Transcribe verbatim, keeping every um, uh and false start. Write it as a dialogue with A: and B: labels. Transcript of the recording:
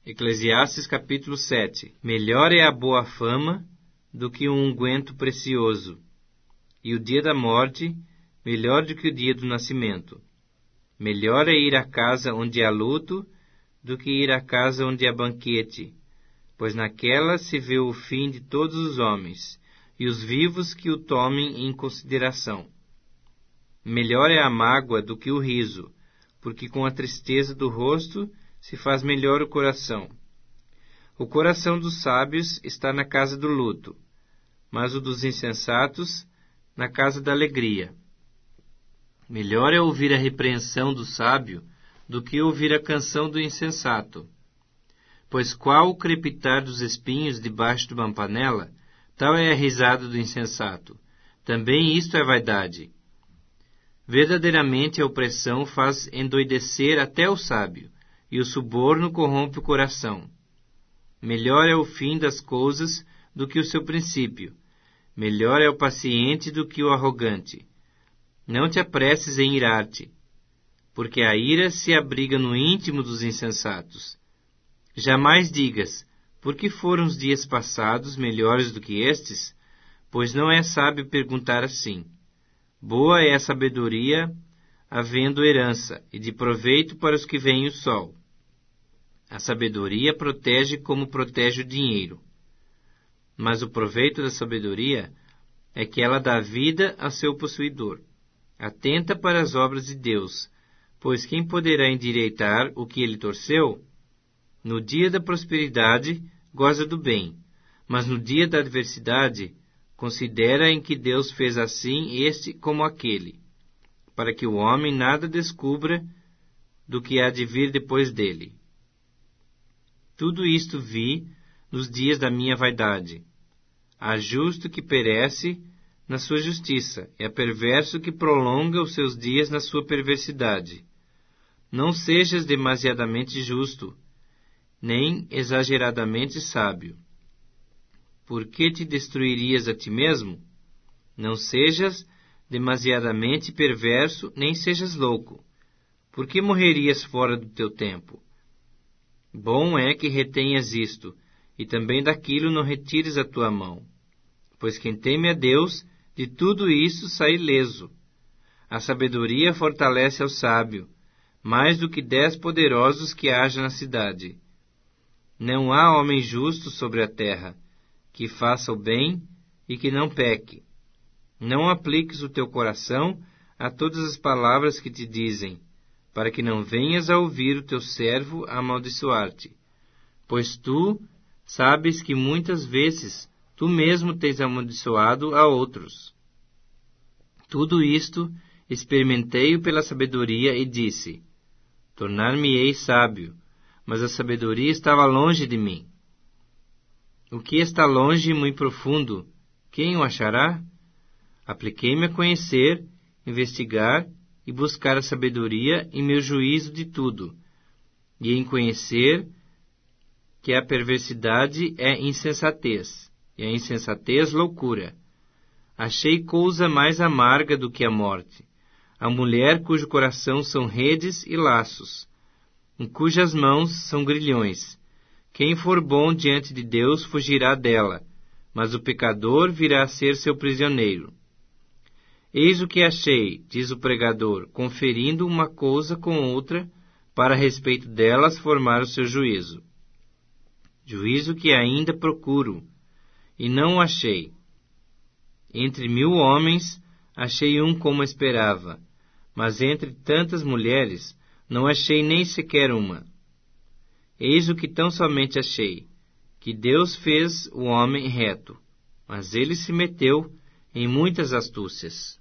A: Eclesiastes capítulo sete. Melhor é a boa fama do que um unguento precioso, e o dia da morte melhor do que o dia do nascimento. Melhor é ir à casa onde há luto do que ir à casa onde há banquete, pois naquela se vê o fim de todos os homens, e os vivos que o tomem em consideração. Melhor é a mágoa do que o riso, porque com a tristeza do rosto se faz melhor o coração. O coração dos sábios está na casa do luto, mas o dos insensatos na casa da alegria. Melhor é ouvir a repreensão do sábio do que ouvir a canção do insensato. Pois qual o crepitar dos espinhos debaixo de uma panela, tal é a risada do insensato. Também isto é vaidade. Verdadeiramente a opressão faz endoidecer até o sábio, e o suborno corrompe o coração. Melhor é o fim das coisas do que o seu princípio. Melhor é o paciente do que o arrogante. Não te apresses em irar-te, porque a ira se abriga no íntimo dos insensatos. Jamais digas, por que foram os dias passados melhores do que estes? Pois não é sábio perguntar assim. Boa é a sabedoria, havendo herança, e de proveito para os que veem o sol. A sabedoria protege como protege o dinheiro. Mas o proveito da sabedoria é que ela dá vida a seu possuidor. Atenta para as obras de Deus, pois quem poderá endireitar o que ele torceu? No dia da prosperidade, goza do bem, mas no dia da adversidade, considera em que Deus fez assim este como aquele, para que o homem nada descubra do que há de vir depois dele. Tudo isto vi nos dias da minha vaidade. Há justo que perece na sua justiça, e há perverso que prolonga os seus dias na sua perversidade. Não sejas demasiadamente justo, nem exageradamente sábio. Por que te destruirias a ti mesmo? Não sejas demasiadamente perverso, nem sejas louco. Por que morrerias fora do teu tempo? Bom é que retenhas isto, e também daquilo não retires a tua mão. Pois quem teme a Deus, de tudo isso sai ileso. A sabedoria fortalece ao sábio, mais do que dez poderosos que haja na cidade. Não há homem justo sobre a terra, que faça o bem e que não peque. Não apliques o teu coração a todas as palavras que te dizem, para que não venhas a ouvir o teu servo amaldiçoar-te. Pois tu sabes que muitas vezes tu mesmo tens amaldiçoado a outros. Tudo isto experimentei-o pela sabedoria e disse, tornar-me-ei sábio, mas a sabedoria estava longe de mim. O que está longe e muito profundo, quem o achará? Apliquei-me a conhecer, investigar e buscar a sabedoria em meu juízo de tudo, e em conhecer que a perversidade é insensatez, e a insensatez loucura. Achei coisa mais amarga do que a morte, a mulher cujo coração são redes e laços, em cujas mãos são grilhões. Quem for bom diante de Deus fugirá dela, mas o pecador virá a ser seu prisioneiro. Eis o que achei, diz o pregador, conferindo uma coisa com outra, para a respeito delas formar o seu juízo. Juízo que ainda procuro, e não o achei. Entre mil homens, achei um como esperava, mas entre tantas mulheres, não achei nem sequer uma. Eis o que tão somente achei, que Deus fez o homem reto, mas ele se meteu em muitas astúcias.